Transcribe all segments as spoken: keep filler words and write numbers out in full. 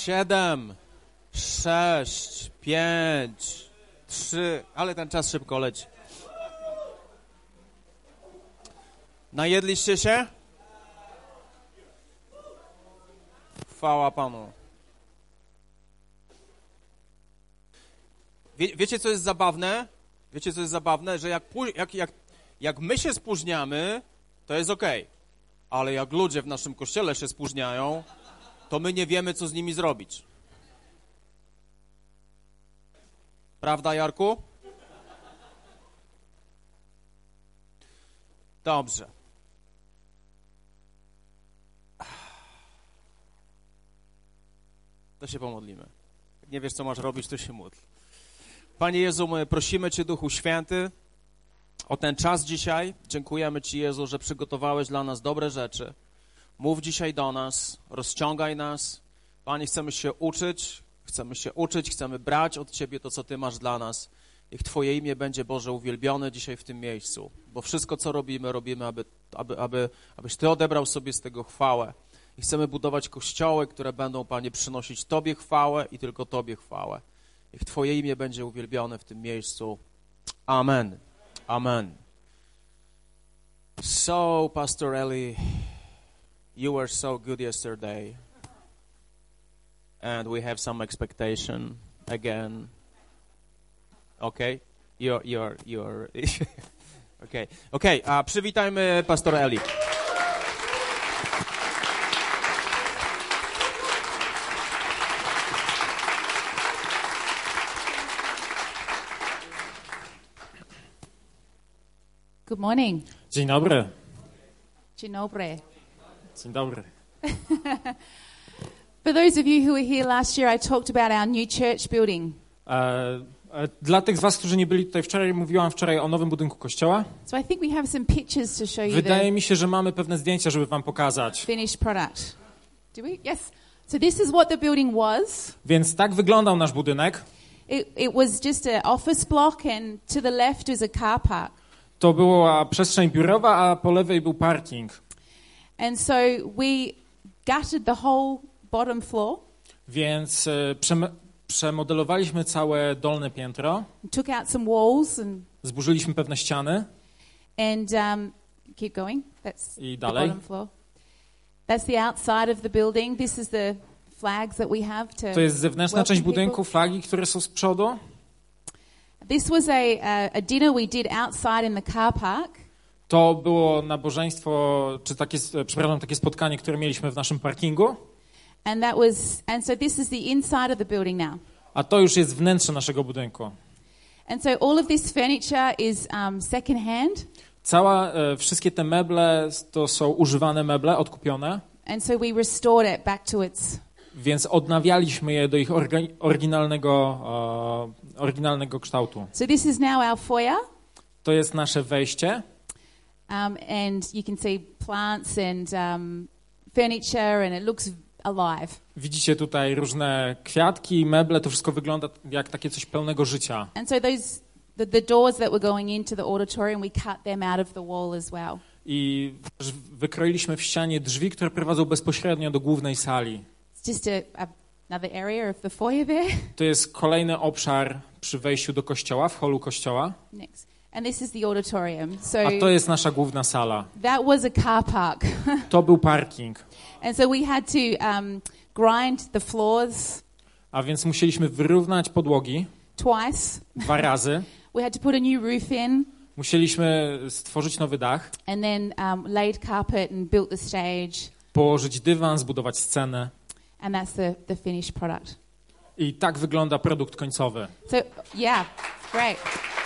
siedem, sześć, pięć, trzy, ale ten czas szybko leci. Najedliście się? Chwała Panu. Wie, wiecie, co jest zabawne? Wiecie, co jest zabawne? Że jak, jak, jak, jak my się spóźniamy, to jest okej. Okay. Ale jak ludzie w naszym kościele się spóźniają, to my nie wiemy, co z nimi zrobić. Prawda, Jarku? Dobrze. To się pomodlimy. Jak nie wiesz, co masz robić, to się módl. Panie Jezu, my prosimy Cię, Duchu Święty, o ten czas dzisiaj. Dziękujemy Ci, Jezu, że przygotowałeś dla nas dobre rzeczy. Mów dzisiaj do nas, rozciągaj nas. Panie, chcemy się uczyć, chcemy się uczyć, chcemy brać od Ciebie to, co Ty masz dla nas. Niech Twoje imię będzie, Boże, uwielbione dzisiaj w tym miejscu, bo wszystko, co robimy, robimy, aby, aby, aby, abyś Ty odebrał sobie z tego chwałę. I chcemy budować kościoły, które będą, Panie, przynosić Tobie chwałę i tylko Tobie chwałę. Niech Twoje imię będzie uwielbione w tym miejscu. Amen. Amen. So, Pastor Eli, you were so good yesterday. And we have some expectation again. Okay? You're, you're, you're... okay. Okay, a przywitajmy Pastor Eli. Good morning. Dzień dobry. Dzień dobry. Dzień dobry. For those of you who were here last year, I talked about our new church building. E, e, dla tych z was, którzy nie byli tutaj wczoraj, mówiłam wczoraj o nowym budynku kościoła. So I think we have some pictures to show you Wydaje the mi się, że mamy pewne zdjęcia, żeby wam pokazać. finished product. Do we? Yes. So this is what the building was. Więc tak wyglądał nasz budynek. It, it was just an office block, and to the left is a car park. To była przestrzeń biurowa, a po lewej był parking. And so we gutted the whole bottom floor. Więc e, przem- przemodelowaliśmy całe dolne piętro. Took out some walls and Zburzyliśmy pewne ściany. and um, keep going. That's I the dalej. bottom floor. That's the outside of the building. This is the flags that we have to. To jest zewnętrzna welcome część people. budynku, flagi, które są z przodu. This was a, a, a dinner we did outside in the car park. To było nabożeństwo, czy takie, przepraszam, takie spotkanie, które mieliśmy w naszym parkingu. And that was, and so this is the inside of the building now. A to już jest wnętrze naszego budynku. And so all of this furniture is um, second hand. Cała, e, wszystkie te meble to są używane meble, odkupione, And so we restored it back to its. więc odnawialiśmy je do ich orga- oryginalnego, e, oryginalnego kształtu. So this is now our foyer. To jest nasze wejście. Um, and you can see plants and um, furniture, and it looks alive. Widzicie tutaj różne kwiatki, meble, to wszystko wygląda jak takie coś pełnego życia. And so those the, the doors that were going into the auditorium, we cut them out of the wall as well. I też wykroiliśmy w ścianie drzwi, które prowadzą bezpośrednio do głównej sali. It's just a, a, another area of the foyer there. To jest kolejny obszar przy wejściu do kościoła, w holu kościoła. Next. And this is the auditorium. So A to jest nasza główna sala. that was a car park. To był parking. And so we had to um, grind the floors A więc musieliśmy wyrównać podłogi twice. dwa razy. We had to put a new roof in, Musieliśmy stworzyć nowy dach, and then um, laid carpet and built the stage. położyć dywan, zbudować scenę. And that's the, the finished product. I tak wygląda produkt końcowy. So, yeah, great.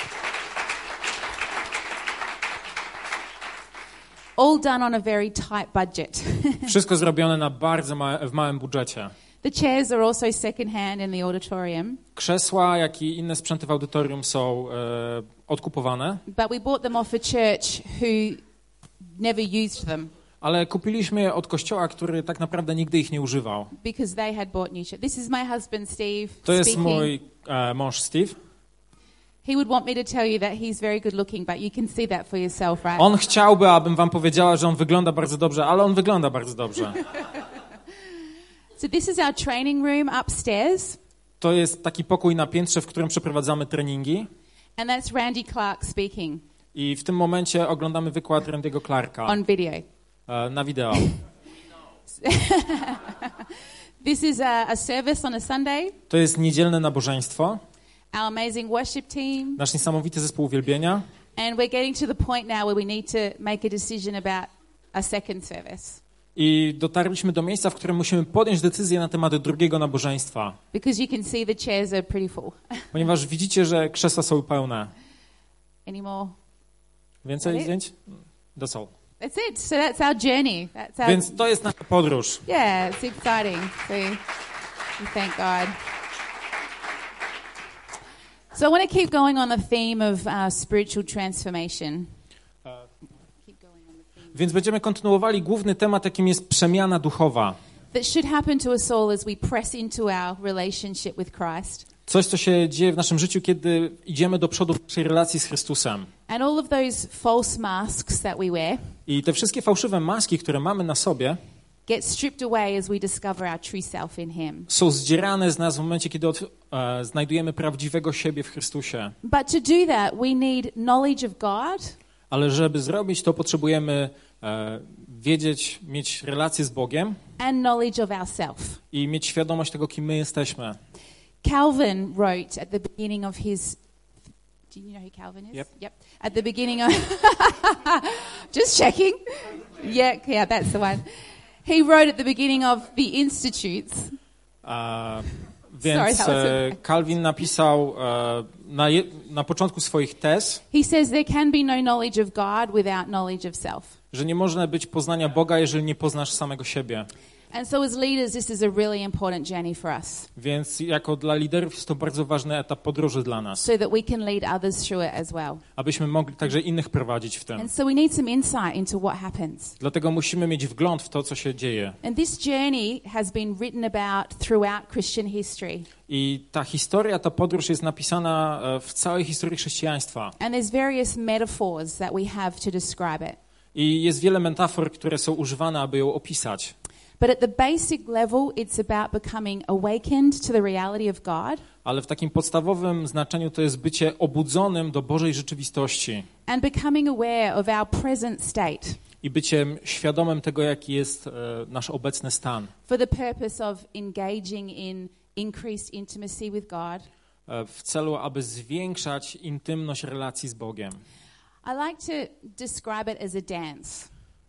All done on a very tight budget. Wszystko zrobione na bardzo ma- w małym budżecie. The chairs are also second hand in the auditorium, Krzesła, jak i inne sprzęty w audytorium są e, odkupowane, but we bought them off a church who never used them ale kupiliśmy je od kościoła, który tak naprawdę nigdy ich nie używał. because they had bought new chairs. This is my husband, Steve, To jest speaking. mój e, mąż Steve. He would want me to tell you that he's very good looking, but you can see that for yourself, right? On chciałby, abym wam powiedziała, że on wygląda bardzo dobrze, ale on wygląda bardzo dobrze. So this is our training room upstairs, To jest taki pokój na piętrze, w którym przeprowadzamy treningi. and that's Randy Clark speaking I w tym momencie oglądamy wykład Randy'ego Clarka on video. e, na wideo. This is a, a service on a Sunday. To jest niedzielne nabożeństwo, Our amazing worship team, nasz niesamowity zespół uwielbienia. and we're getting to the point now where we need to make a decision about a second service I dotarliśmy do miejsca, w którym musimy podjąć decyzję na temat drugiego nabożeństwa. because you can see the chairs are pretty full. Ponieważ widzicie, że krzesła są pełne. Any more? Więcej That's it. zdjęć? That's all. That's it. So that's our journey. That's our Więc to jest nasza podróż. yeah. It's exciting. So we thank God. So I want to keep going on the theme of uh, spiritual transformation. Keep going on the theme. Więc będziemy kontynuowali główny temat, jakim jest przemiana duchowa. That should happen to us all as we press into our relationship with Christ. Coś, co się dzieje w naszym życiu, kiedy idziemy do przodu w naszej relacji z Chrystusem. And all of those false masks that we wear I te wszystkie fałszywe maski, które mamy na sobie, get stripped away as we discover our true self in Him. są zdzierane z nas w momencie, kiedy od, e, znajdujemy prawdziwego siebie w Chrystusie. But to do that, we need knowledge of God, Ale żeby zrobić to, potrzebujemy e, wiedzieć, mieć relację z Bogiem and knowledge of ourself. i mieć świadomość tego, kim my jesteśmy. Calvin wrote at the beginning of his. Do you know who Calvin is? Yep. Yep. At the beginning of. Just checking. Yeah, yeah, that's the one. He wrote at the beginning of the Institutes. E, więc Sorry, that was e, Calvin napisał e, na, je, na początku swoich tez, He says there can be no knowledge of God without knowledge of self. że nie można być poznania Boga, jeżeli nie poznasz samego siebie. And so as leaders, this is a really important journey for us, Więc jako dla liderów jest to bardzo ważny etap podróży dla nas, so that we can lead others through it as well. abyśmy mogli także innych prowadzić w tym. And so we need some insight into what happens. Dlatego musimy mieć wgląd w to, co się dzieje. And this journey has been written about throughout Christian history. I ta historia, ta podróż jest napisana e, w całej historii chrześcijaństwa. And there's various metaphors that we have to describe it. I jest wiele metafor, które są używane, aby ją opisać. But at the basic level, it's about becoming awakened to the reality of God Ale w takim podstawowym znaczeniu to jest bycie obudzonym do Bożej rzeczywistości and becoming aware of our present state i byciem świadomym tego, jaki jest e, nasz obecny stan. for the purpose of engaging in increased intimacy with God. E, w celu, aby zwiększać intymność relacji z Bogiem. I like to describe it as a dance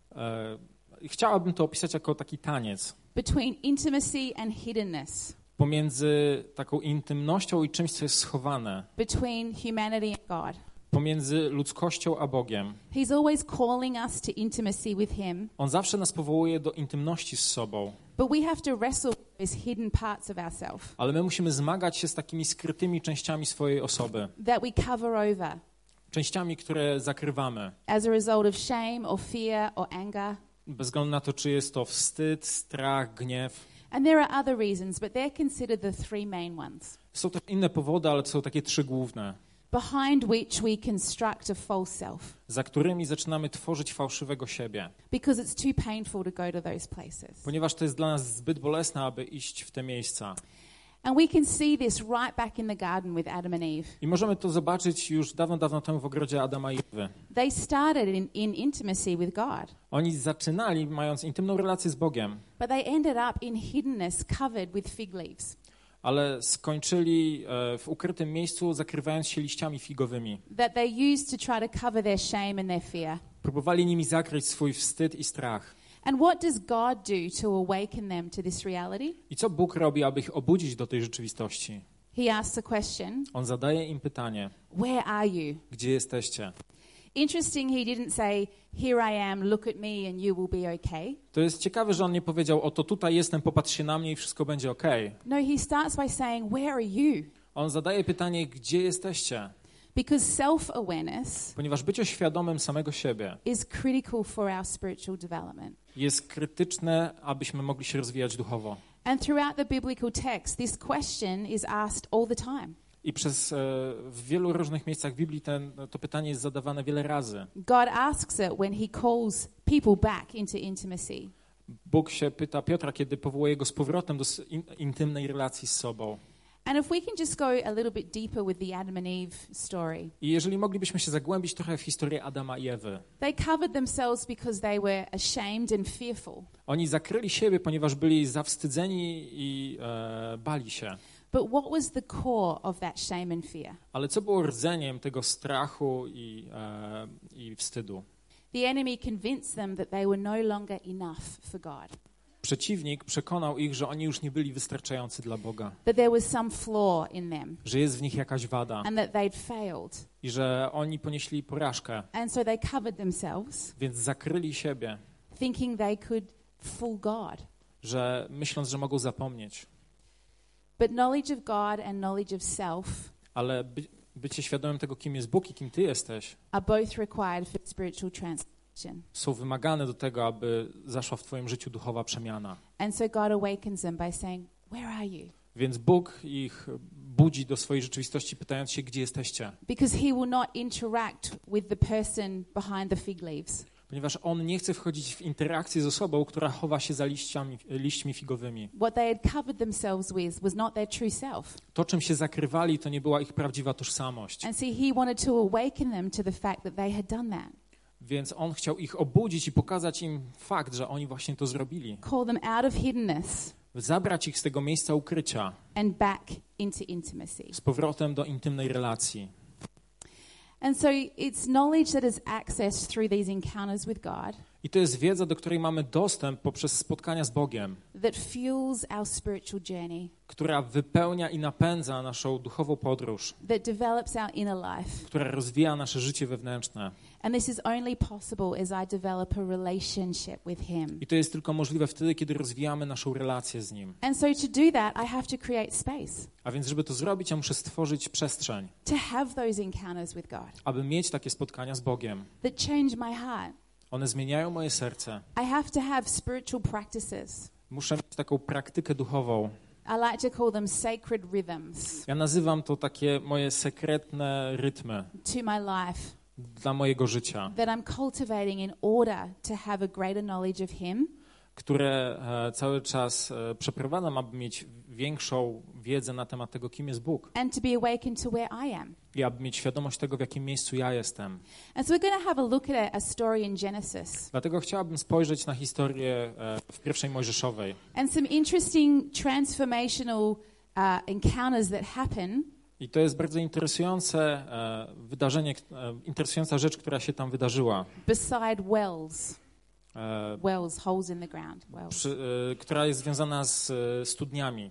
E, Chciałabym to opisać jako taki taniec between intimacy and hiddenness, pomiędzy taką intymnością i czymś, co jest schowane, between humanity and God. pomiędzy ludzkością a Bogiem. He's always calling us to intimacy with Him, On zawsze nas powołuje do intymności z sobą, but we have to wrestle with these hidden parts of ourselves ale my musimy zmagać się z takimi skrytymi częściami swojej osoby, that we cover over częściami, które zakrywamy, as a result of shame or fear or anger. bez względu na to, czy jest to wstyd, strach, gniew. And there are other reasons, but they're considered the three main ones, Są też inne powody, ale to są takie trzy główne, behind which we construct a false self za którymi zaczynamy tworzyć fałszywego siebie, because it's too painful to go to those places. ponieważ to jest dla nas zbyt bolesne, aby iść w te miejsca. And we can see this right back in the garden with Adam and Eve. I możemy to zobaczyć już dawno, dawno temu w ogrodzie Adama i Ewy. They started in, in intimacy with God, Oni zaczynali mając intymną relację z Bogiem, but they ended up in hiddenness covered with fig leaves. ale skończyli e, w ukrytym miejscu, zakrywając się liściami figowymi. That they used to try to cover their shame and their fear. Próbowali nimi zakryć swój wstyd i strach. And what does God do to awaken them to this reality? I co Bóg robi, aby ich obudzić do tej rzeczywistości? He asks a question, On zadaje im pytanie, where are you? gdzie jesteście? Interesting, he didn't say, here I am, look at me and you will be okay. To jest ciekawe, że on nie powiedział, oto tutaj jestem, popatrz się na mnie i wszystko będzie okej. No, he starts by saying, where are you? On zadaje pytanie, gdzie jesteście? Because self-awareness Ponieważ bycie świadomym samego siebie is critical for our spiritual development. jest krytyczne, abyśmy mogli się rozwijać duchowo. And throughout the biblical text, this question is asked all the time. I przez e, w wielu różnych miejscach Biblii ten, to pytanie jest zadawane wiele razy. God asks it when he calls people back into intimacy. Bóg się pyta Piotra, kiedy powołuje go z powrotem do in, intymnej relacji z sobą. And if we can just go a little bit deeper with the Adam and Eve story. I jeżeli moglibyśmy się zagłębić trochę w historię Adama i Ewy. They covered themselves because they were ashamed and fearful. Oni zakryli siebie, ponieważ byli zawstydzeni i e, bali się. But what was the core of that shame and fear? Ale co było rdzeniem tego strachu i, e, i wstydu? The enemy convinced them that they were no longer enough for God. Przeciwnik przekonał ich, że oni już nie byli wystarczający dla Boga. That there was some flaw in them. Że jest w nich jakaś wada. And that they'd failed. I że oni ponieśli porażkę. And so they covered themselves. Więc zakryli siebie. Thinking they could fool God. Że myśląc, że mogą zapomnieć. But knowledge of God and knowledge of self. Ale by, bycie świadomym tego, kim jest Bóg i kim ty jesteś, are both required for spiritual transformation. są wymagane do tego, aby zaszła w twoim życiu duchowa przemiana. And so God awakens them by saying, "Where are you?" Więc Bóg ich budzi do swojej rzeczywistości, pytając się, gdzie jesteście. Because he will not interact with the person behind the fig leaves. Ponieważ On nie chce wchodzić w interakcję z osobą, która chowa się za liściami, liśćmi figowymi. What they had covered themselves with was not their true self. To, czym się zakrywali, to nie była ich prawdziwa tożsamość. And see, he wanted to awaken them to the fact that they had done that. Więc On chciał ich obudzić i pokazać im fakt, że oni właśnie to zrobili. Call them out of hiddenness Zabrać ich z tego miejsca ukrycia and back into intimacy. z powrotem do intymnej relacji. And so it's knowledge that is accessed through these encounters with God I to jest wiedza, do której mamy dostęp poprzez spotkania z Bogiem, that fuels our spiritual journey, która wypełnia i napędza naszą duchową podróż, that develops our inner life. która rozwija nasze życie wewnętrzne. And this is only possible as I develop a relationship with him. I to jest tylko możliwe wtedy, kiedy rozwijamy naszą relację z Nim. And so to do that, I have to create space A więc, żeby to zrobić, ja muszę stworzyć przestrzeń, to have those encounters with God aby mieć takie spotkania z Bogiem. that change my heart. One zmieniają moje serce. I have to have spiritual practices. Muszę mieć taką praktykę duchową. I like to call them sacred rhythms Ja nazywam to takie moje sekretne rytmy to my life dla mojego życia, that I'm cultivating in order to have a greater knowledge of him które e, cały czas e, przeprowadzam, aby mieć większą wiedzę na temat tego, kim jest Bóg. and to be awakened to where I am. I aby mieć świadomość tego, w jakim miejscu ja jestem. And so we're going to have a look at a, a story in Genesis Dlatego chciałabym spojrzeć na historię e, w pierwszej Mojżeszowej. and some interesting transformational uh, encounters that happen I to jest bardzo interesujące e, wydarzenie, e, interesująca rzecz, która się tam wydarzyła. beside wells. E, Wells, holes in the ground. Wells. przy, e, która jest związana z e, studniami.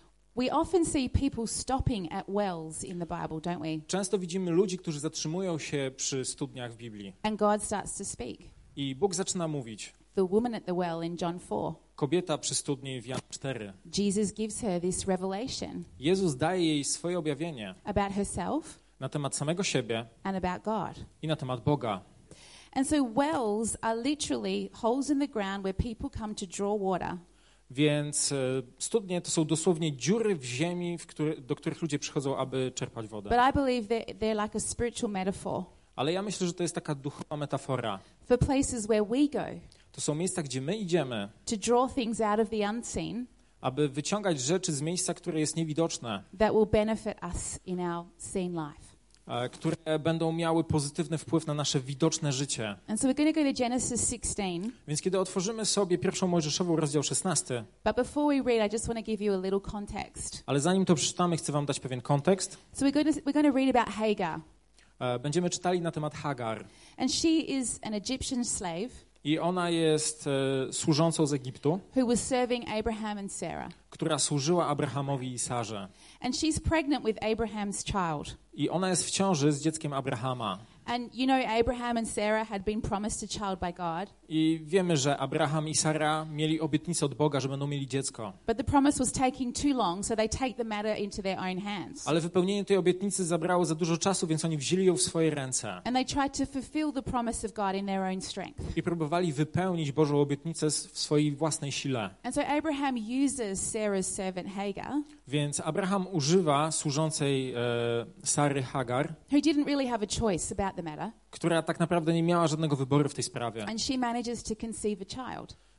We often see people stopping at wells in the Bible, don't we? Często widzimy ludzi, którzy zatrzymują się przy studniach w Biblii. And God starts to speak. I Bóg zaczyna mówić. The woman at the well in John four. Kobieta przy studni w Jan cztery. Jesus gives her this revelation Jezus daje jej swoje objawienie about herself na temat samego siebie and about God. i na temat Boga. And so wells are literally holes in the ground where people come to draw water. Więc e, studnie to są dosłownie dziury w ziemi, w który, do których ludzie przychodzą, aby czerpać wodę. But I believe that they're like a spiritual metaphor Ale ja myślę, że to jest taka duchowa metafora. for places where we go To są miejsca, gdzie my idziemy, to draw things out of the unseen aby wyciągać rzeczy z miejsca, które jest niewidoczne, that will benefit us in our seen life. e, które będą miały pozytywny wpływ na nasze widoczne życie. And so we're going to go to Genesis sixteen. Więc kiedy otworzymy sobie pierwszą Mojżeszową, rozdział szesnasty, But before we read, I just want to give you a little context. ale zanim to przeczytamy, chcę wam dać pewien kontekst. So we're going to, we're going to read about Hagar. E, Będziemy czytali na temat Hagar. And she is an Egyptian slave I ona jest e, służącą z Egiptu, who was serving Abraham and Sarah. która służyła Abrahamowi i Sarze. And she's pregnant with Abraham's child. I ona jest w ciąży z dzieckiem Abrahama. And you know, Abraham and Sarah had been promised a child by God, I wiemy, że Abraham i Sara mieli obietnicę od Boga, że będą mieli dziecko. but the promise was taking too long, so they take the matter into their own hands. Ale wypełnienie tej obietnicy zabrało za dużo czasu, więc oni wzięli ją w swoje ręce. And they tried to fulfill the promise of God in their own strength. I próbowali wypełnić Bożą obietnicę s- w swojej własnej sile. And so Abraham uses Sarah's servant Hagar, Więc Abraham używa służącej e, Sary Hagar, who didn't really have a choice about the matter, która tak naprawdę nie miała żadnego wyboru w tej sprawie. and she manages to conceive a child.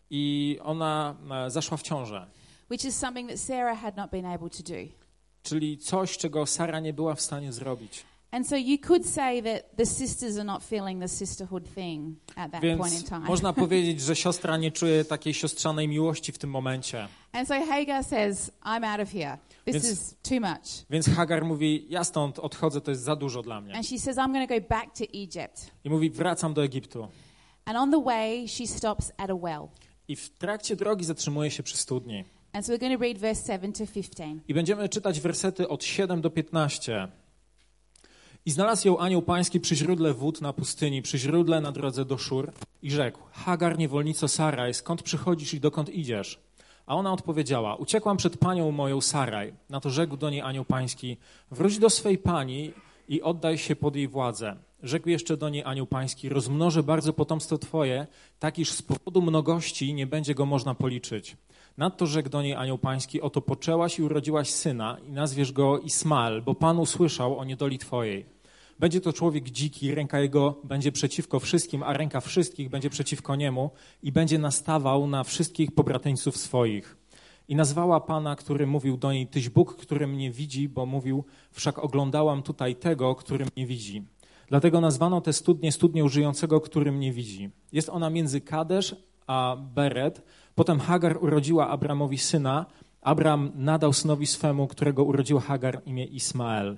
i ona e, zaszła w ciążę. which is something that Sarah had not been able to do. Czyli coś, czego Sara nie była w stanie zrobić. And so you could say that the sisters are not feeling the sisterhood thing at that point in Więc time. można powiedzieć, że siostra nie czuje takiej siostrzanej miłości w tym momencie. And so Hagar says, I'm out of here. This Więc- is too much. Więc Hagar mówi, ja stąd odchodzę, to jest za dużo dla mnie. And she says, I'm going to go back to Egypt. I mówi, wracam do Egiptu. And on the way, she stops at a well. I w trakcie drogi zatrzymuje się przy studni. And so we're going to read verse seven to fifteen. I będziemy czytać wersety od siedem do piętnastu. I znalazł ją anioł pański przy źródle wód na pustyni, przy źródle na drodze do Szur i rzekł, Hagar, niewolnico Saraj, skąd przychodzisz i dokąd idziesz? A ona odpowiedziała, uciekłam przed panią moją Saraj. Na to rzekł do niej anioł pański, wróć do swej pani i oddaj się pod jej władzę. Rzekł jeszcze do niej anioł pański, rozmnożę bardzo potomstwo twoje, tak iż z powodu mnogości nie będzie go można policzyć. Nadto rzekł do niej anioł pański, oto poczęłaś i urodziłaś syna i nazwiesz go Ismael, bo Pan usłyszał o niedoli twojej. Będzie to człowiek dziki, ręka jego będzie przeciwko wszystkim, a ręka wszystkich będzie przeciwko niemu i będzie nastawał na wszystkich pobratyńców swoich. I nazwała Pana, który mówił do niej, tyś Bóg, który mnie widzi, bo mówił, wszak oglądałam tutaj tego, który mnie widzi. Dlatego nazwano tę studnię studnią żyjącego, który mnie widzi. Jest ona między Kadesz a Beret. Potem Hagar urodziła Abramowi syna. Abram nadał synowi swemu, którego urodziła Hagar, imię Ismael.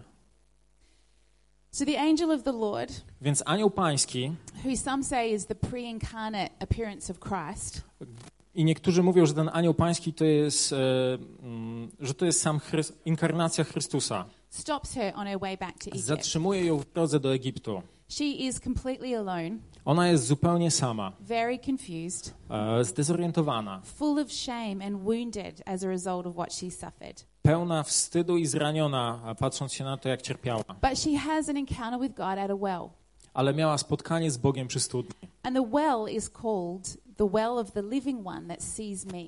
So the angel of the Lord, Więc anioł pański, who some say is the pre-incarnate appearance of Christ, i niektórzy mówią, że ten anioł pański to jest, e, mm, że to jest sam Chry- inkarnacja Chrystusa, stops her on her way back to Egypt. zatrzymuje ją w drodze do Egiptu. She is completely alone, Ona jest zupełnie sama, very confused, e, zdezorientowana, full of shame and wounded as a result of what she suffered. pełna wstydu i zraniona, a patrząc się na to, jak cierpiała. But she has an encounter with God at a well. Ale miała spotkanie z Bogiem przy studni. And the well is called the well of the living one that sees me.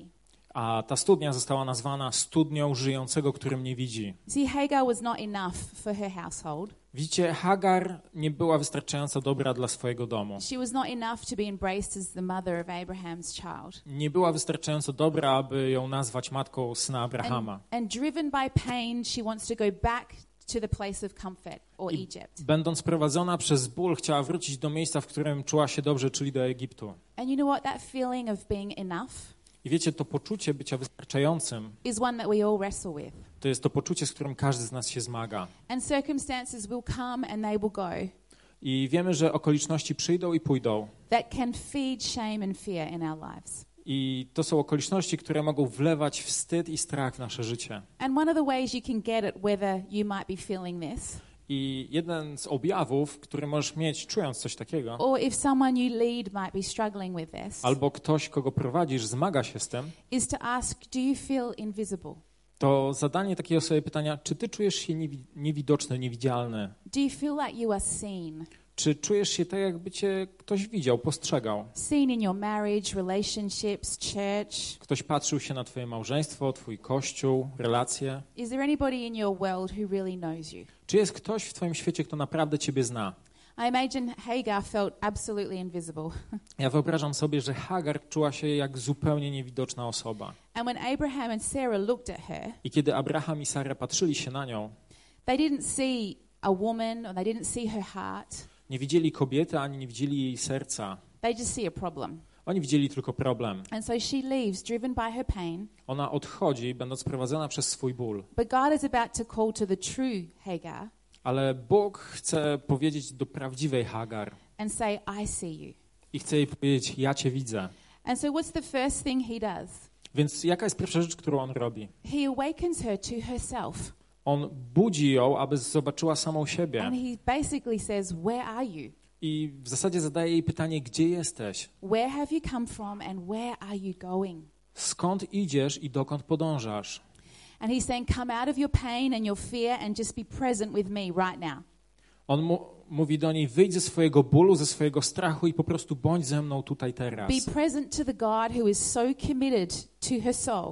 A ta studnia została nazwana studnią żyjącego, który mnie widzi. See, Hagar was not enough for her household. Widzicie, Hagar nie była wystarczająco dobra dla swojego domu. She was not enough to be embraced as the mother of Abraham's child. Nie była wystarczająco dobra, aby ją nazwać matką syna Abrahama. And, and driven by pain, she wants to go back to the place of comfort, or I Egypt. będąc prowadzona przez ból, chciała wrócić do miejsca, w którym czuła się dobrze, czyli do Egiptu. And you know what? That feeling of being enough I wiecie, to poczucie bycia wystarczającym, is one that we all wrestle with. to jest to poczucie, z którym każdy z nas się zmaga. And circumstances will come and they will go I wiemy, że okoliczności przyjdą i pójdą. that can feed shame and fear in our lives. I to są okoliczności, które mogą wlewać wstyd i strach w nasze życie. And one of the ways you can get it, whether you might be feeling this, I jeden z objawów, który możesz mieć, czując coś takiego, or if someone you lead might be struggling with this, albo ktoś, kogo prowadzisz, zmaga się z tym, is to ask, do you feel invisible? to zadanie takiego sobie pytania, czy ty czujesz się niewi- niewidoczny, niewidzialny? Do you feel like you are seen? Czy czujesz się tak, jakby cię ktoś widział, postrzegał? Seen in your marriage, relationships, church? Ktoś patrzył się na twoje małżeństwo, twój kościół, relacje? Is there anybody in your world who really knows you? Czy jest ktoś w twoim świecie, kto naprawdę ciebie zna? I imagine Hagar felt absolutely invisible. Ja wyobrażam sobie, że Hagar czuła się jak zupełnie niewidoczna osoba. And when Abraham and Sarah looked at her, I kiedy Abraham i Sara patrzyli się na nią, they didn't see a woman or they didn't see her heart. nie widzieli kobiety, ani nie widzieli jej serca. They just see a problem. Oni widzieli tylko problem. And so she leaves, driven by her pain. Ona odchodzi, będąc prowadzona przez swój ból. But God is about to call to the true Hagar Ale Bóg chce powiedzieć do prawdziwej Hagar and say, I see you. i chce jej powiedzieć, ja cię widzę. And so what's the first thing he does? Więc jaka jest pierwsza rzecz, którą on robi? He awakens her to herself. On budzi ją, aby zobaczyła samą siebie. And he basically says, where are you? I w zasadzie zadaje jej pytanie, gdzie jesteś? Where have you come from and where are you going? Skąd idziesz i dokąd podążasz? And he's saying, come out of your pain and your fear and just be present with me right now. On mu, mówi do niej, wyjdź ze swojego bólu, ze swojego strachu i po prostu bądź ze mną tutaj teraz. Be present to the God who is so committed to her soul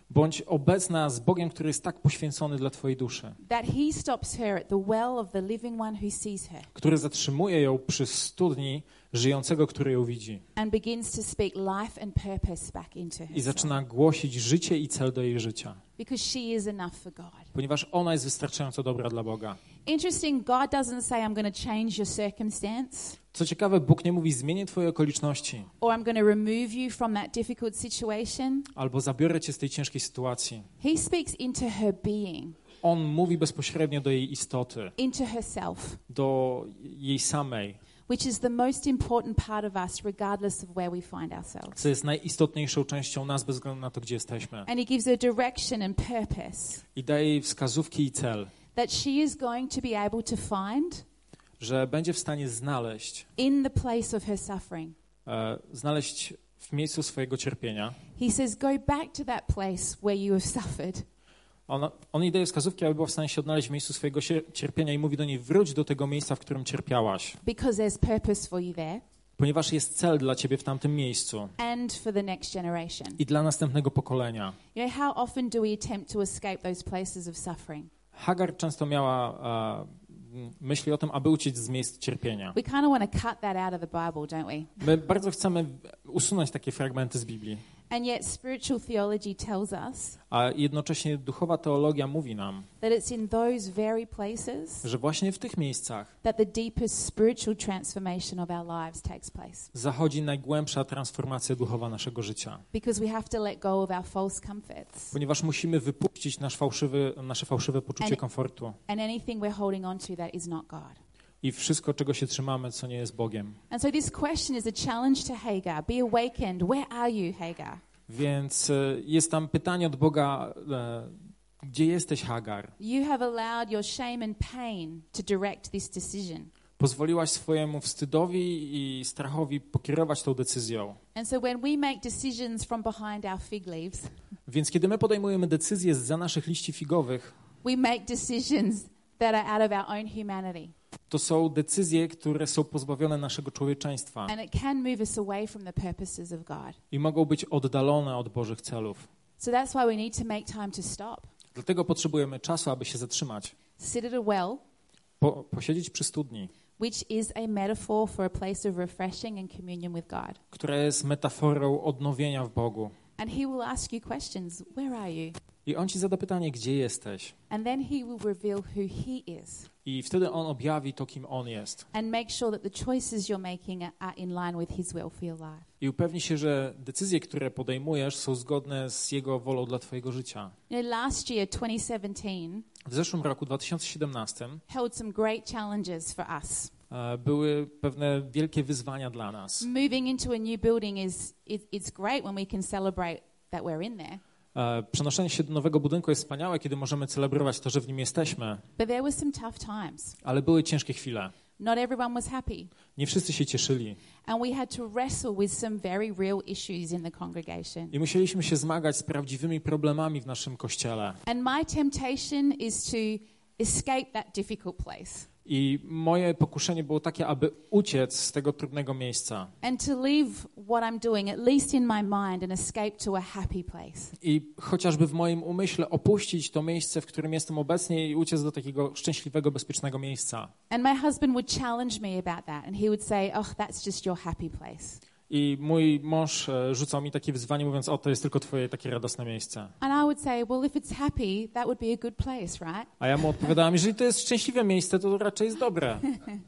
Bądź obecna z Bogiem, który jest tak poświęcony dla twojej duszy. That he stops her at the well of the living one who sees her. Który zatrzymuje ją przy studni żyjącego, który ją widzi. And begins to speak life and purpose back into her I soul. zaczyna głosić życie i cel do jej życia. Because she is enough for God. Ponieważ ona jest wystarczająco dobra dla Boga. Interesting, God doesn't say I'm going to change your circumstance. Co ciekawe, Bóg nie mówi zmienię twoje okoliczności. Or I'm going to remove you from that difficult situation. Albo zabiorę cię z tej ciężkiej sytuacji. He speaks into her being, On mówi bezpośrednio do jej istoty, into herself, do jej samej, which is the most important part of us regardless of where we find ourselves. co jest najistotniejszą częścią nas bez względu na to, gdzie jesteśmy. And he gives her direction and purpose I daje jej wskazówki i cel, that she is going to be able to find że będzie w stanie znaleźć, in the place of her suffering. e, znaleźć w miejscu swojego cierpienia. He says, go back to that place where you have suffered. On, on jej daje wskazówki, aby była w stanie się odnaleźć w miejscu swojego cierpienia i mówi do niej, wróć do tego miejsca, w którym cierpiałaś, Because there's purpose for you there ponieważ jest cel dla ciebie w tamtym miejscu and for the next generation. i dla następnego pokolenia. You know, how often do we attempt to escape those places of suffering? Hagar często miała e, myśli o tym, aby uciec z miejsc cierpienia. We kind of want to cut that out of the Bible, don't we? My bardzo chcemy usunąć takie fragmenty z Biblii, And yet spiritual theology tells us a jednocześnie duchowa teologia mówi nam, that it's in those very places że właśnie w tych miejscach that the deepest spiritual transformation of our lives takes place. zachodzi najgłębsza transformacja duchowa naszego życia. Because we have to let go of our false comforts Ponieważ musimy wypuścić nasz fałszywy, nasze fałszywe poczucie And- komfortu and anything we're holding on to that is not God. i wszystko, czego się trzymamy, co nie jest Bogiem. And so this question is a challenge to Hagar. Be awakened. Where are you, Hagar? Więc e, jest tam pytanie od Boga, e, gdzie jesteś, Hagar? You have allowed your shame and pain to direct this decision. Pozwoliłaś swojemu wstydowi i strachowi pokierować tą decyzją. And so when we make decisions from behind our fig leaves, Więc kiedy my podejmujemy decyzje zza naszych liści figowych, we make decisions that are out of our own humanity. to są decyzje, które są pozbawione naszego człowieczeństwa And it can move us away from the purposes of God. i mogą być oddalone od Bożych celów. So that's why we need to make time to stop. Dlatego potrzebujemy czasu, aby się zatrzymać, Sit at a well, po, posiedzieć przy studni, which is a metaphor for a place of refreshing and communion with God. która jest metaforą odnowienia w Bogu. And he will ask you questions. Where are you? I On ci zada pytanie, gdzie jesteś? And then he will reveal who he is I wtedy On objawi to, kim On jest. and make sure that the choices you're making are- are in line with his will for your life. I upewni się, że decyzje, które podejmujesz, są zgodne z Jego wolą dla twojego życia. You know, last year, twenty seventeen, W zeszłym roku, dwa tysiące siedemnastym, held some great challenges for us. e, były pewne wielkie wyzwania dla nas. Moving into a new building is it, it's great when we can celebrate that we're in there. E, Przenoszenie się do nowego budynku jest wspaniałe, kiedy możemy celebrować to, że w nim jesteśmy, But there were some tough times. ale były ciężkie chwile. Not everyone was happy. Nie wszyscy się cieszyli And we had to wrestle with some very real issues in the congregation. i musieliśmy się zmagać z prawdziwymi problemami w naszym kościele. And my temptation is to escape that difficult place I moje pokuszenie było takie, aby uciec z tego trudnego miejsca and to leave what I'm doing, at least in my mind, and escape to a happy place. i chociażby w moim umyśle opuścić to miejsce, w którym jestem obecnie i uciec do takiego szczęśliwego, bezpiecznego miejsca. And my husband would challenge me about that, and he would say, oh, that's just your happy place. I mój mąż e, rzucał mi takie wyzwanie, mówiąc, o, to jest tylko twoje takie radosne miejsce. And I would say, well, if it's happy, that would be a good place, right? A ja mu odpowiadałam, jeżeli to jest szczęśliwe miejsce, to raczej jest dobre.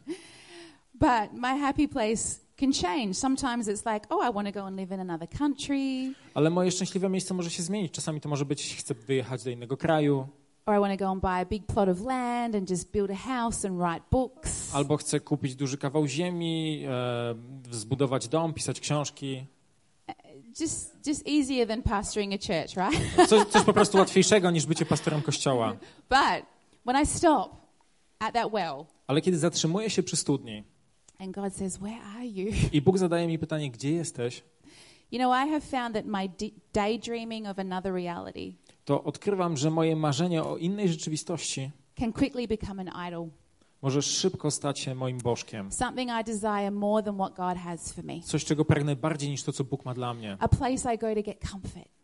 But my happy place can change. Sometimes it's like, oh, I want to go and live in another country, Ale moje szczęśliwe miejsce może się zmienić. Czasami to może być, chcę wyjechać do innego kraju, or I want to go and buy a big plot of land and just build a house and write books. albo chcę kupić duży kawał ziemi, e, zbudować dom, pisać książki. Just, just easier than pastoring a church, right? Coś, coś po prostu łatwiejszego niż bycie pastorem kościoła. But when I stop at that well, Ale kiedy zatrzymuję się przy studni and God says, where are you? i Bóg zadaje mi pytanie, gdzie jesteś, You know, I have found that my d- daydreaming of another reality to odkrywam, że moje marzenie o innej rzeczywistości can quickly become an idol, może szybko stać się moim bożkiem. something I desire more than what God has for me, Coś, czego pragnę bardziej niż to, co Bóg ma dla mnie. a place I go to get comfort.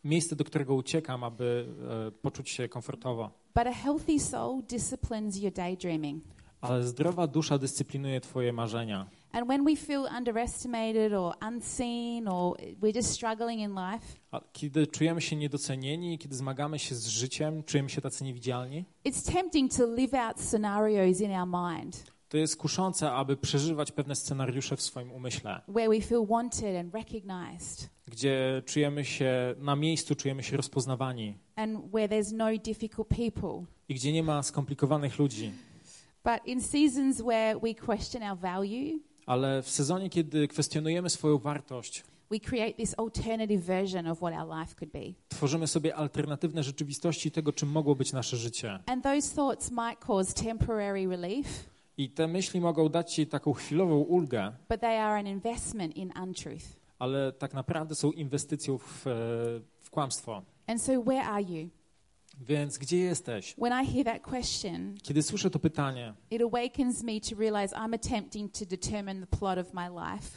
miejsce, do którego uciekam, aby e, poczuć się komfortowo. But a healthy soul disciplines your daydreaming. Ale zdrowa dusza dyscyplinuje twoje marzenia. And when we feel underestimated or unseen or we're just struggling in life, A kiedy czujemy się niedocenieni, kiedy zmagamy się z życiem, czujemy się tacy niewidzialni, it's tempting to live out scenarios in our mind to jest kuszące, aby przeżywać pewne scenariusze w swoim umyśle, where we feel wanted and recognized gdzie czujemy się na miejscu, czujemy się rozpoznawani and where there's no difficult people. i gdzie nie ma skomplikowanych ludzi. But in seasons where we question our value, Ale w sezonie, kiedy kwestionujemy swoją wartość, we create this alternative version of what our life could be. tworzymy sobie alternatywne rzeczywistości tego, czym mogło być nasze życie. And those thoughts might cause temporary relief, I te myśli mogą dać ci taką chwilową ulgę, but they are an investment in untruth. ale tak naprawdę są inwestycją w, w kłamstwo. And so where are you? Więc gdzie jesteś? When I hear that question, Kiedy słyszę to pytanie, it awakens me to realize I'm attempting to determine the plot of my life.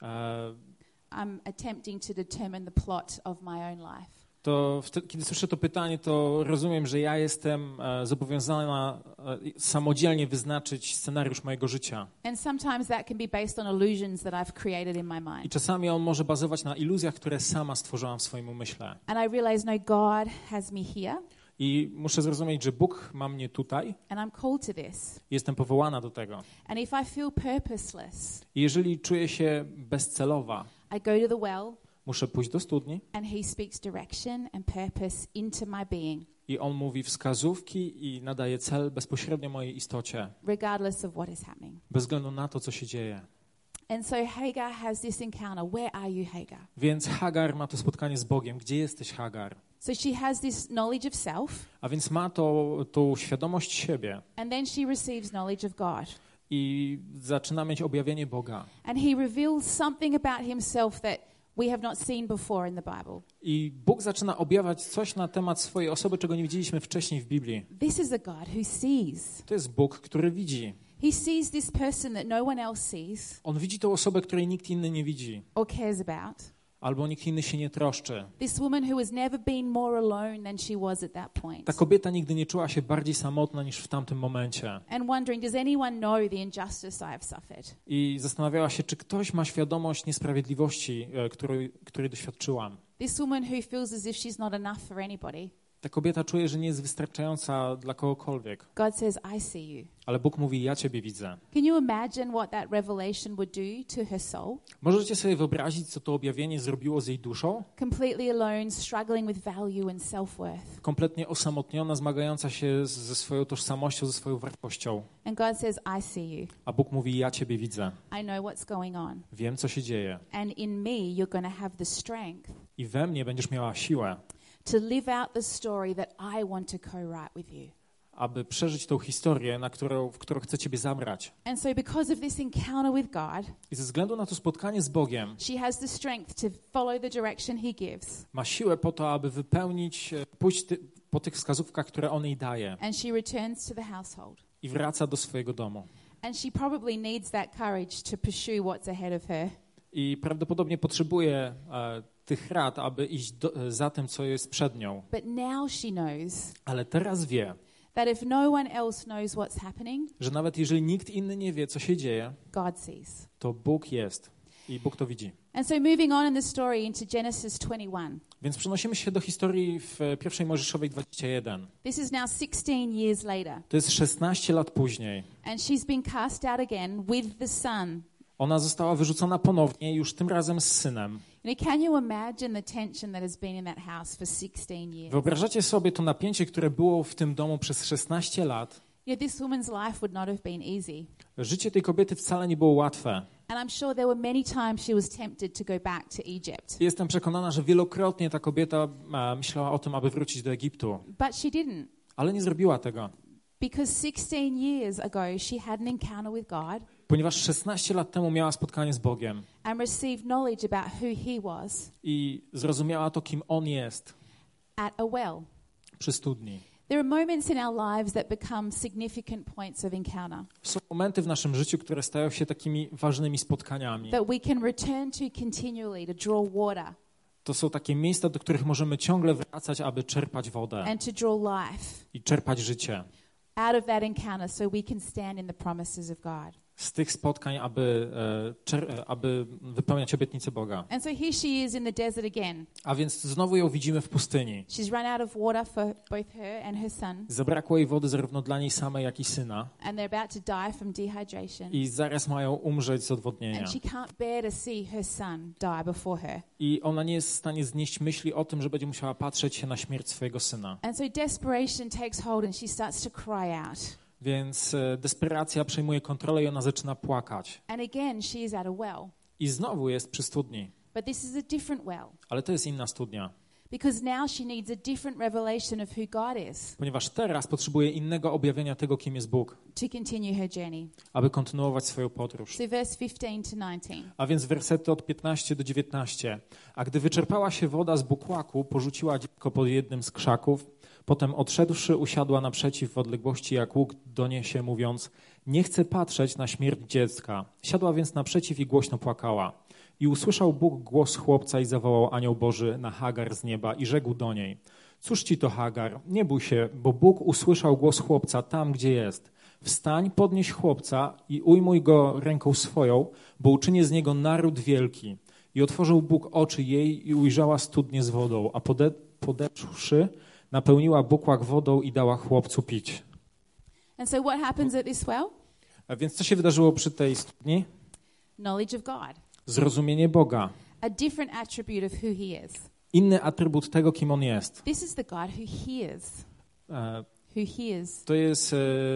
e, I'm attempting to determine the plot of my own life. to wtedy, kiedy słyszę to pytanie, to rozumiem, że ja jestem e, zobowiązana e, samodzielnie wyznaczyć scenariusz mojego życia. And sometimes that can be based on illusions that I've created in my I mind. czasami on może bazować na iluzjach, które sama stworzyłam w swoim umyśle. And I realize, no, God has me here, I muszę zrozumieć, że Bóg ma mnie tutaj. and I'm called to this. Jestem powołana do tego. And if I feel purposeless, I jeżeli czuję się bezcelowa, I go to the well, muszę pójść do studni and He speaks direction and purpose into my being, i On mówi wskazówki i nadaje cel bezpośrednio mojej istocie, regardless of what is happening. bez względu na to, co się dzieje. And so Hagar has this encounter. Where are you, Hagar? Więc Hagar ma to spotkanie z Bogiem. Gdzie jesteś, Hagar? So she has this knowledge of self, A więc ma to, tą świadomość siebie and then she receives knowledge of God. i zaczyna mieć objawienie Boga. And He reveals something about Himself that we have not seen before in the Bible. I Bóg zaczyna objawiać coś na temat swojej osoby, czego nie widzieliśmy wcześniej w Biblii. This is a God who sees. To jest Bóg, który widzi. He sees this person that no one else sees On widzi tą osobę, której nikt inny nie widzi. or cares about. Albo nikt inny się nie troszczy. This woman who has never been more alone than she was at that point. Ta kobieta nigdy nie czuła się bardziej samotna niż w tamtym momencie. And wondering, does anyone know the injustice I have suffered? I zastanawiała się, czy ktoś ma świadomość niesprawiedliwości, e, której, której doświadczyłam. This woman who feels as if she's not enough for anybody. Ta kobieta czuje, że nie jest wystarczająca dla kogokolwiek. God says, I see you. Ale Bóg mówi, ja Ciebie widzę. Can you imagine what that revelation would do to her soul? Możecie sobie wyobrazić, co to objawienie zrobiło z jej duszą? Completely alone, struggling with value and self-worth. Kompletnie osamotniona, zmagająca się z- ze swoją tożsamością, ze swoją wartością. And God says, I see you. A Bóg mówi, ja Ciebie widzę. I know what's going on. Wiem, co się dzieje. And in me, you're going to have the strength I we mnie będziesz miała siłę, to live out the story that I want to co-write with you. aby przeżyć tą historię, na którą, w którą chcę Ciebie zabrać. And so because of this encounter with God, I ze względu na to spotkanie z Bogiem, she has the strength to follow the direction He gives. ma siłę po to, aby wypełnić, e, pójść ty, po tych wskazówkach, które On jej daje And she returns to the household. i wraca do swojego domu. And she probably needs that courage to pursue what's ahead of her. I prawdopodobnie potrzebuje e, tych rad, aby iść do, e, za tym, co jest przed nią. But now she knows Ale teraz wie, that if no one else knows what's happening, że nawet jeżeli nikt inny nie wie, co się dzieje, God sees. to Bóg jest i Bóg to widzi. And so moving on in the story into Genesis twenty-one. Więc przenosimy się do historii w e, pierwszej Mojżeszowej dwudziestej pierwszej. This is now sixteen years later. To jest szesnaście lat później. And she's been cast out again with the son. Ona została wyrzucona ponownie, już tym razem z synem. You know, can you imagine the tension that has been in that house for sixteen years? Wyobrażacie sobie to napięcie, które było w tym domu przez szesnaście lat? You know, this woman's life would not have been easy. Życie tej kobiety wcale nie było łatwe. And I'm sure there were many times she was tempted to go back to Egypt. Jestem przekonana, że wielokrotnie ta kobieta e, myślała o tym, aby wrócić do Egiptu. But she didn't. Ale nie zrobiła tego, Because sixteen years ago she had an encounter with God ponieważ szesnaście lat temu miała spotkanie z Bogiem and received knowledge about who He was i zrozumiała to, kim On jest at a well. przy studni. There are moments in our lives that become significant points of encounter Są momenty w naszym życiu, które stają się takimi ważnymi spotkaniami. that we can return to continually to draw water. to są takie miejsca, do których możemy ciągle wracać, aby czerpać wodę and to draw life i czerpać życie. out of that encounter so we can stand in the promises of God. Z tych spotkań, aby, e, czer- e, aby wypełniać obietnice Boga. And so here she is in the desert again. A więc znowu ją widzimy w pustyni. She's run out of water for both her and her son, Zabrakło jej wody zarówno dla niej samej, jak i syna. and they're about to die from dehydration. I zaraz mają umrzeć z odwodnienia. And she can't bear to see her son die before her. I ona nie jest w stanie znieść myśli o tym, że będzie musiała patrzeć się na śmierć swojego syna. And so desperation takes hold and she starts to cry out. Więc e, desperacja przejmuje kontrolę i ona zaczyna płakać. And again, she is at a well. I znowu jest przy studni. But this is a different well Ale to jest inna studnia. because now she needs a different revelation of who God is Ponieważ teraz potrzebuje innego objawienia tego, kim jest Bóg, to continue her journey. aby kontynuować swoją podróż. So verse fifteen to nineteen. A więc wersety od piętnastego do dziewiętnastego. A gdy wyczerpała się woda z bukłaku, porzuciła dziecko pod jednym z krzaków. Potem odszedłszy, usiadła naprzeciw w odległości, jak łuk doniesie, mówiąc: nie chcę patrzeć na śmierć dziecka. Siadła więc naprzeciw i głośno płakała. I usłyszał Bóg głos chłopca i zawołał anioł Boży na Hagar z nieba i rzekł do niej: cóż ci to, Hagar? Nie bój się, bo Bóg usłyszał głos chłopca tam, gdzie jest. Wstań, podnieś chłopca i ujmuj go ręką swoją, bo uczynię z niego naród wielki. I otworzył Bóg oczy jej i ujrzała studnię z wodą, a pode, podeszłszy, napełniła bukłak wodą i dała chłopcu pić. And so what happens at this well? A więc co się wydarzyło przy tej studni? Knowledge of God. Zrozumienie Boga. A different attribute of who he is. Inny atrybut tego, kim On jest. This is the God who hears. E, Who hears. To jest,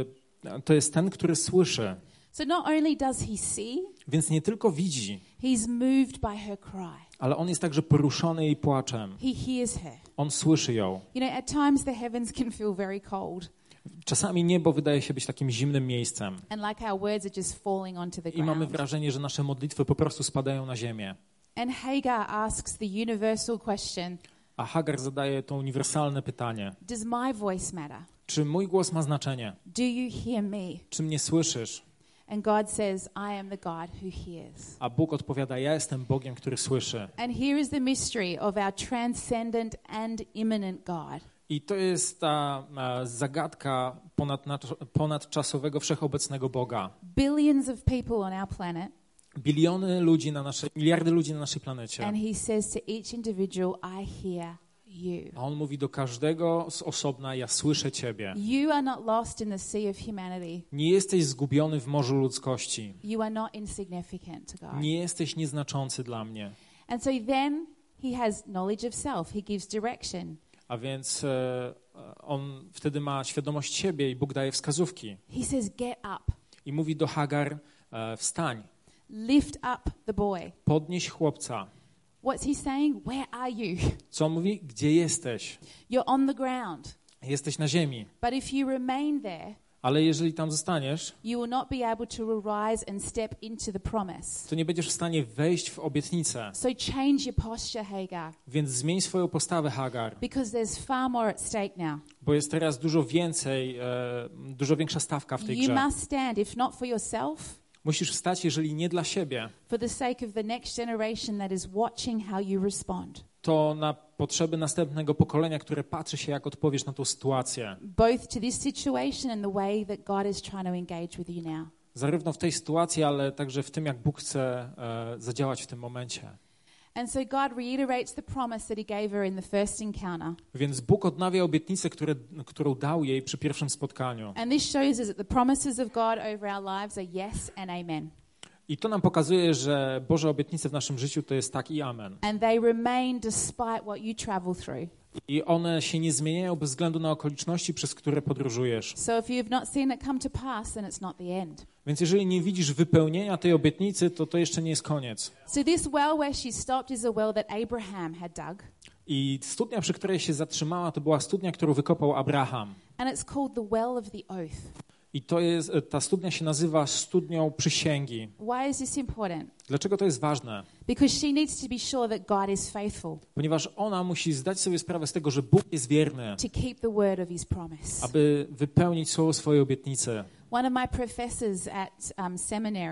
e, to jest ten, który słyszy. So not only does he see, Więc nie tylko widzi, he's moved by her cry. ale on jest także poruszony jej płaczem. He hears her. On słyszy ją. You know, at times the heavens can feel very cold, Czasami niebo wydaje się być takim zimnym miejscem. and like our words are just falling onto the I mamy ground. wrażenie, że nasze modlitwy po prostu spadają na ziemię. And Hagar asks the universal question, A Hagar zadaje to uniwersalne pytanie. does my voice matter? Czy mój głos ma znaczenie? Do you hear me? Czy mnie słyszysz? And God says, I am the God who hears. A Bóg odpowiada: ja jestem Bogiem, który słyszy. And here is the mystery of our transcendent and immanent God. I to jest ta e, zagadka ponad, ponadczasowego, wszechobecnego Boga. Billions of people on our planet, Biliony ludzi na naszej, miliardy ludzi na naszej planecie. and he says to each individual, I hear you. A On mówi do każdego z osobna: ja słyszę Ciebie. You are not lost in the sea of humanity. Nie jesteś zgubiony w morzu ludzkości. You are not insignificant to God. Nie jesteś nieznaczący dla mnie. And so then he has knowledge of self. He gives direction. A więc e, on wtedy ma świadomość siebie i Bóg daje wskazówki. He says, get up, I mówi do Hagar: e, wstań, lift up the boy. podnieś chłopca. What's he saying? Where are you? Co on mówi? Gdzie jesteś? You're on the ground. Jesteś na ziemi. But if you remain there, Ale jeżeli tam zostaniesz, you will not be able to arise and step into the promise. to nie będziesz w stanie wejść w obietnicę. So change your posture, Hagar, Więc zmień swoją postawę, Hagar, because there's far more at stake now. bo jest teraz dużo więcej, e, dużo większa stawka w tej You grze. must stand, if not for yourself, Musisz wstać, jeżeli nie dla siebie, for the sake of the next generation that is watching how you respond. to na potrzeby następnego pokolenia, które patrzy się, jak odpowiesz na tą sytuację. Both to this situation and the way that God is trying to engage with you now. Zarówno w tej sytuacji, ale także w tym, jak Bóg chce e, zadziałać w tym momencie. And so God reiterates the promise that he gave her in the first encounter. Więc Bóg odnawia obietnicę, które, którą dał jej przy pierwszym spotkaniu. And this shows us that the promises of God over our lives are yes and amen. I to nam pokazuje, że Boże obietnice w naszym życiu to jest tak i amen. And they remain despite what you travel through. I one się nie zmieniają bez względu na okoliczności, przez które podróżujesz. So if you've not seen it come to pass, then it's not the end. Więc jeżeli nie widzisz wypełnienia tej obietnicy, to to jeszcze nie jest koniec. So this well where she stopped is a well that Abraham had dug. I studnia, przy której się zatrzymała, to była studnia, którą wykopał Abraham. And it's called the well of the oath. I to jest, ta studnia się nazywa studnią przysięgi. Why is this important? Dlaczego to jest ważne? Because she needs to be sure that God is faithful Ponieważ ona musi zdać sobie sprawę z tego, że Bóg jest wierny, to keep the word of his promise. aby wypełnić słowo swojej obietnicy. One of my professors at um, seminary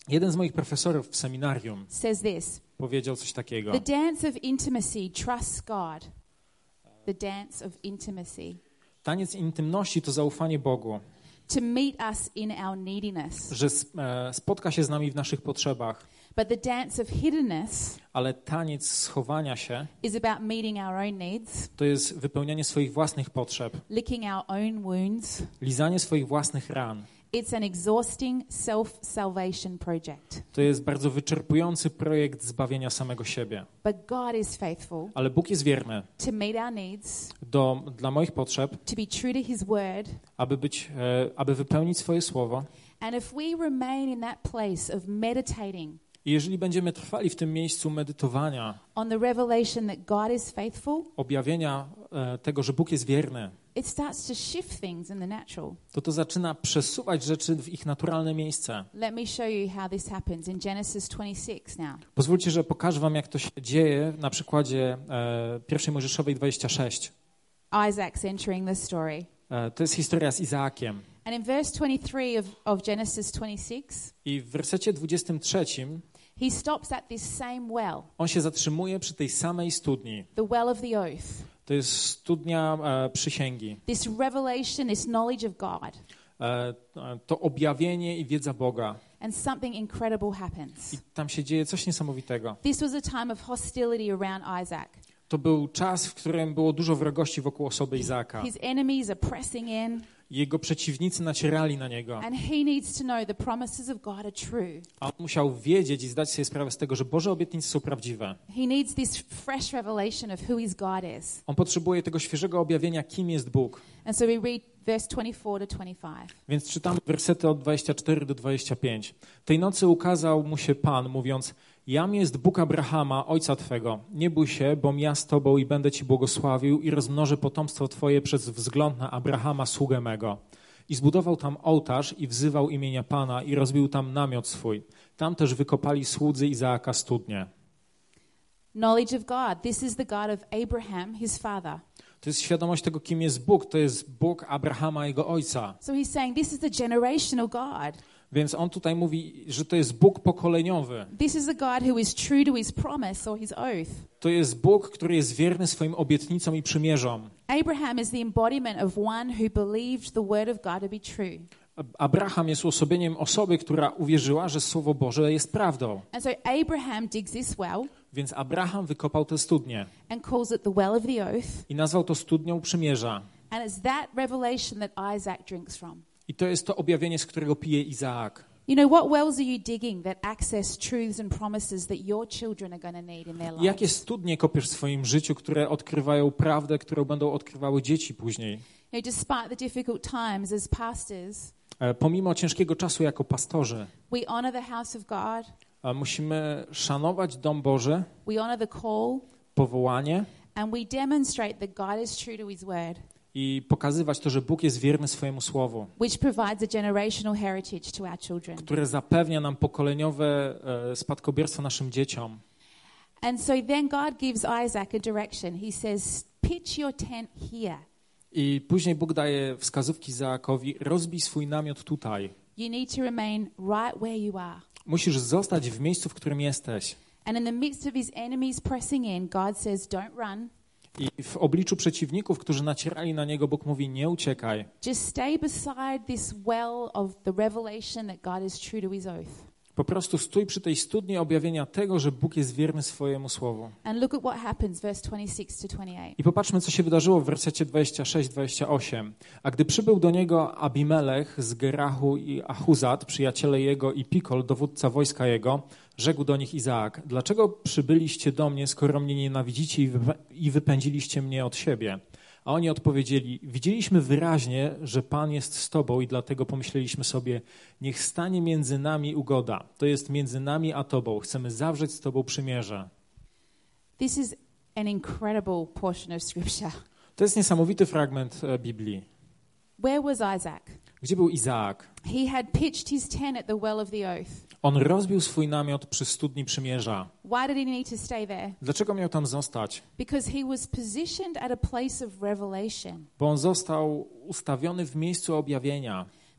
Jeden z moich profesorów w seminarium says this. powiedział coś takiego. The dance of intimacy trusts God. The dance of intimacy. Taniec intymności to zaufanie Bogu, To meet us in our neediness. że e, spotka się z nami w naszych potrzebach, But the dance of hiddenness ale taniec schowania się is about meeting our own needs, to jest wypełnianie swoich własnych potrzeb, licking our own wounds. lizanie swoich własnych ran. It's an exhausting self-salvation project. To jest bardzo wyczerpujący projekt zbawienia samego siebie. But God is faithful Ale Bóg jest wierny to meet our needs, do, dla moich potrzeb, to be true to His word. aby, być, e, aby wypełnić swoje słowo. And if we remain in that place of meditating I jeżeli będziemy trwali w tym miejscu medytowania, on the revelation that God is faithful, objawienia e, tego, że Bóg jest wierny, it starts to shift things in the natural. to to zaczyna przesuwać rzeczy w ich naturalne miejsce. Let me show you how this happens in Genesis twenty-six now. Pozwólcie, że pokażę wam, jak to się dzieje na przykładzie e, pierwszej Mojżeszowej dwadzieścia sześć. Isaac's entering the story. E, to jest historia z Izaakiem. And in verse twenty-three of, of Genesis twenty-six, I w wersecie dwudziestym trzecim he stops at this same well, on się zatrzymuje przy tej samej studni. the well of the oath. To jest studnia e, przysięgi. This revelation, this knowledge of God. E, to objawienie i wiedza Boga. And something incredible happens. I tam się dzieje coś niesamowitego. This was a time of hostility around Isaac. To był czas, w którym było dużo wrogości wokół osoby Izaaka. His enemies are pressing in, Jego przeciwnicy nacierali na niego. and he needs to know the promises of God are true. A on musiał wiedzieć i zdać sobie sprawę z tego, że Boże obietnice są prawdziwe. He needs this fresh revelation of who his God is. On potrzebuje tego świeżego objawienia, kim jest Bóg. And so we read verse twenty-four to twenty-five. Więc czytamy wersety od dwudziestego czwartego do dwudziestego piątego. Tej nocy ukazał mu się Pan, mówiąc: Jam jest Bóg Abrahama, ojca twego. Nie bój się, bom ja z tobą i będę ci błogosławił i rozmnożę potomstwo twoje przez wzgląd na Abrahama, sługę mego. I zbudował tam ołtarz i wzywał imienia Pana i rozbił tam namiot swój. Tam też wykopali słudzy Izaaka studnie. Knowledge of God. This is the God of Abraham, his father. To jest świadomość tego, kim jest Bóg. To jest Bóg Abrahama, jego ojca. So he's saying this is the generational God. Więc on tutaj mówi, że to jest Bóg pokoleniowy. This is a God who is true to his promise or his oath. To jest Bóg, który jest wierny swoim obietnicom i przymierzom. Abraham is the embodiment of one who believed the word of God to be true. Abraham jest uosobieniem osoby, która uwierzyła, że Słowo Boże jest prawdą. And so Abraham digs this well Więc Abraham wykopał tę studnię and calls it the well of the oath. i nazwał to studnią przymierza. And it's that revelation that Isaac drinks from. I to jest to objawienie, z którego pije Izaak. You know, what wells are you digging that access truths and promises that your children are going to need in their lives? Jakie studnie kopiesz w swoim życiu, które odkrywają prawdę, którą będą odkrywały dzieci później? You know, despite the difficult times as pastors, E, Pomimo ciężkiego czasu jako pastorzy, we honor the house of God. e, musimy szanować dom Boży, We honor the call, powołanie and we demonstrate that God is true to his word, i pokazywać to, że Bóg jest wierny swojemu Słowu, which provides a generational heritage to our children. które zapewnia nam pokoleniowe e, spadkobierstwo naszym dzieciom. And so then God gives Isaac a direction. He says, pitch your tent here. I później Bóg daje wskazówki Izaakowi: rozbij swój namiot tutaj. You need to remain right where you are. Musisz zostać w miejscu, w którym jesteś. And in the midst of his enemies pressing in, God says, don't run. I w obliczu przeciwników, którzy nacierali na niego, Bóg mówi: nie uciekaj. Just stay beside this well of the revelation that God is true to his oath. Po prostu stój przy tej studni objawienia tego, że Bóg jest wierny swojemu Słowu. And look at what happens, verse twenty-six to twenty-eight. I popatrzmy, co się wydarzyło w wersecie dwudziestym szóstym dwudziestym ósmym. A gdy przybył do niego Abimelech z Gerachu i Achuzat, przyjaciele jego, i Pikol, dowódca wojska jego, rzekł do nich Izaak: dlaczego przybyliście do mnie, skoro mnie nienawidzicie i wypę- i wypędziliście mnie od siebie? A oni odpowiedzieli: widzieliśmy wyraźnie, że Pan jest z tobą i dlatego pomyśleliśmy sobie: niech stanie między nami ugoda. To jest między nami a tobą. Chcemy zawrzeć z tobą przymierze. This is an incredible portion of scripture. To jest niesamowity fragment e, Biblii. Where was Isaac? Gdzie był Izaak? He had pitched his tent at the well of the oath. On rozbił swój namiot przy studni przymierza. Why did he need to stay there? Dlaczego miał tam zostać? Because he was positioned at a place of revelation. Bo on został ustawiony w miejscu objawienia.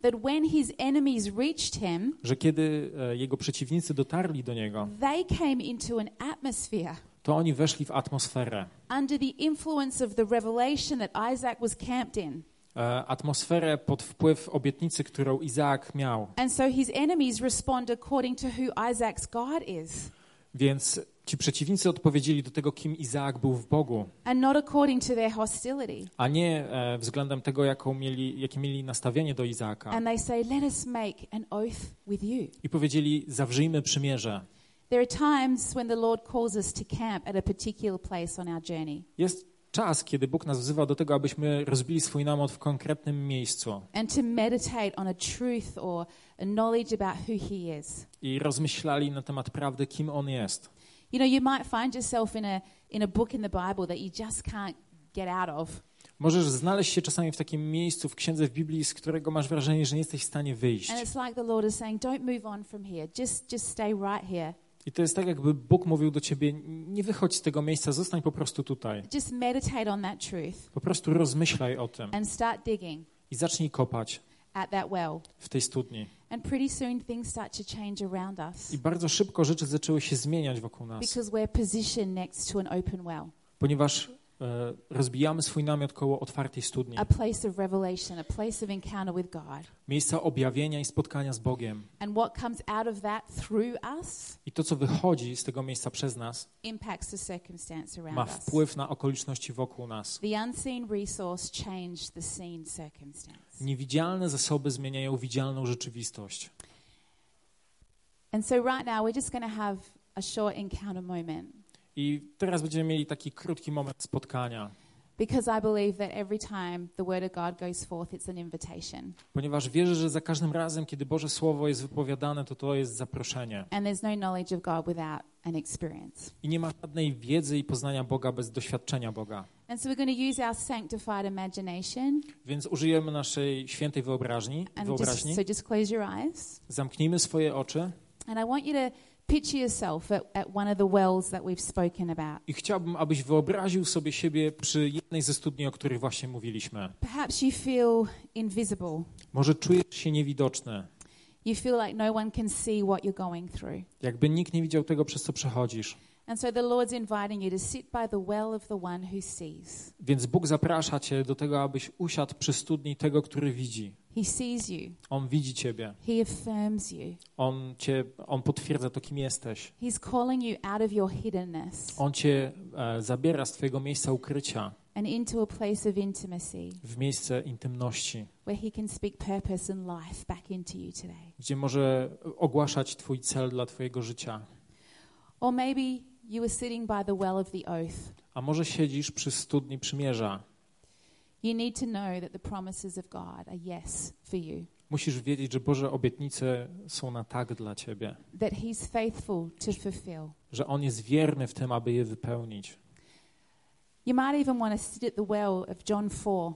that when his enemies reached him, że kiedy e, jego przeciwnicy dotarli do niego, they came into an atmosphere to oni weszli w atmosferę. under the influence of the revelation that Isaac was camped in. E, atmosferę pod wpływ obietnicy, którą Izaak miał. And so his enemies respond according to who Isaac's God is, Więc ci przeciwnicy odpowiedzieli do tego, kim Izaak był w Bogu, and not according to their hostility. a nie e, względem tego, jaką mieli, jakie mieli nastawienie do Izaaka. And they say, let us make an oath with you. I powiedzieli, zawrzyjmy przymierze. There are times when the Lord calls us to camp at a particular place on our journey Jest czas, kiedy Bóg nas wzywa do tego, abyśmy rozbili swój namiot w konkretnym miejscu and to meditate on a truth or a knowledge about who He is. i rozmyślali na temat prawdy, kim On jest. You know, you might find yourself in a in a book in the Bible that you just can't get out of. Możesz znaleźć się czasami w takim miejscu w księdze w Biblii, z którego masz wrażenie, że nie jesteś w stanie wyjść. And it's like the Lord is saying, don't move on from here. Just just stay right here. I to jest tak, jakby Bóg mówił do ciebie, nie wychodź z tego miejsca, zostań po prostu tutaj. Just meditate on that truth Po prostu rozmyślaj o tym and start digging i zacznij kopać at that well. w tej studni. And pretty soon things start to change around us I bardzo szybko rzeczy zaczęły się zmieniać wokół nas, because we're positioned next to an open well, ponieważ e, rozbijamy swój namiot koło otwartej studni. a place of revelation, a place of encounter with God. Miejsca objawienia i spotkania z Bogiem. And what comes out of that through us I to, co wychodzi z tego miejsca przez nas, impacts the circumstance ma around us. wpływ na okoliczności wokół nas. The unseen resource changed the seen circumstance. Niewidzialne zasoby zmieniają widzialną rzeczywistość. And so right now we're just going to have a short encounter moment I teraz będziemy mieli taki krótki moment spotkania, because I believe that every time the word of God goes forth, it's an invitation. ponieważ wierzę, że za każdym razem, kiedy Boże Słowo jest wypowiadane, to to jest zaproszenie. And there's no knowledge of God without an experience. I nie ma żadnej wiedzy i poznania Boga bez doświadczenia Boga. And so we're going to use our sanctified imagination. Więc użyjemy naszej świętej wyobraźni, And just, wyobraźni. so just close your eyes. Zamknijmy swoje oczy And I want you to picture yourself at, at one of the wells that we've spoken about. i chciałbym, abyś wyobraził sobie siebie przy jednej ze studni, o których właśnie mówiliśmy. Perhaps you feel invisible. Może czujesz się niewidoczny, You feel like no one can see what you're going through. jakby nikt nie widział tego, przez co przechodzisz. And so the Lord's inviting you to sit by the well of the one who sees. Więc Bóg zaprasza cię do tego, abyś usiadł przy studni tego, który widzi. He sees you. On widzi ciebie. He affirms you. On cię, on potwierdza to, kim jesteś. He's calling you out of your hiddenness On cię e, zabiera z twojego miejsca ukrycia and into a place of intimacy w miejsce intymności, where he can speak purpose and life back into you today. gdzie może ogłaszać twój cel dla twojego życia. Or maybe you were sitting by the well of the oath. A może siedzisz przy studni przymierza. You need to know that the promises of God are yes for you. Musisz wiedzieć, że Boże obietnice są na tak dla ciebie, That he's faithful to fulfill. że On jest wierny w tym, aby je wypełnić. You might even want to sit at the well of John four.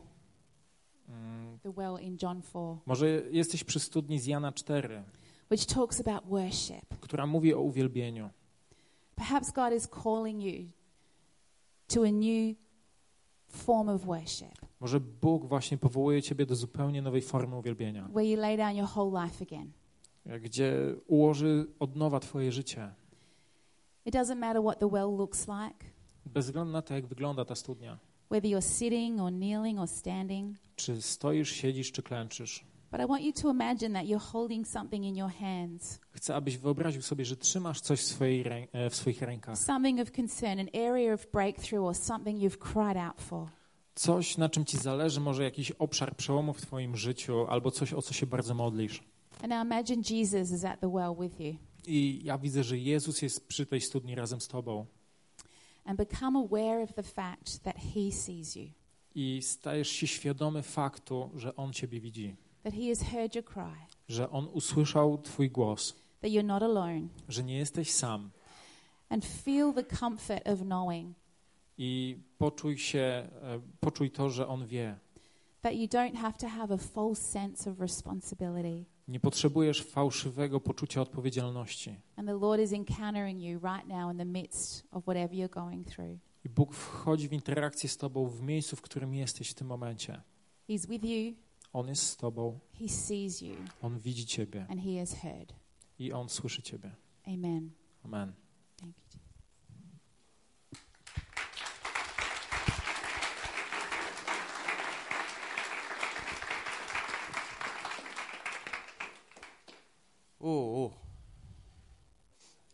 Mm, The well in John four, Może jesteś przy studni z Jana cztery, which talks about worship. która mówi o uwielbieniu. Perhaps God is calling you to a new form of worship, Może Bóg właśnie powołuje ciebie do zupełnie nowej formy uwielbienia, where you lay down your whole life again. gdzie ułoży od nowa twoje życie. It doesn't matter what the well looks like, Bez względu na to, jak wygląda ta studnia. whether you're sitting or kneeling or standing. Czy stoisz, siedzisz, czy klęczysz. But I want you to imagine that you're holding something in your hands, Chcę, abyś wyobraził sobie, że trzymasz coś w, swojej rę- e, w swoich rękach. something of concern, an area of breakthrough, or something you've cried out for. Coś, na czym ci zależy, może jakiś obszar przełomu w twoim życiu, albo coś, o co się bardzo modlisz. And now imagine Jesus is at the well with you. I ja widzę, że Jezus jest przy tej studni razem z tobą. And become aware of the fact that he sees you, I stajesz się świadomy faktu, że On ciebie widzi. that he has heard your cry, Że On usłyszał twój głos. that you're not alone. Że nie jesteś sam. And feel the comfort of knowing I poczuj się, e, poczuj to, że On wie. that you don't have to have a false sense of responsibility. Nie potrzebujesz fałszywego poczucia odpowiedzialności. And the Lord is encountering you right now in the midst of whatever you're going through. I Bóg wchodzi w interakcję z tobą w miejscu, w którym jesteś w tym momencie. He's with you. On jest z tobą, He sees you On widzi ciebie and he has heard. i On słyszy ciebie. Amen. Amen.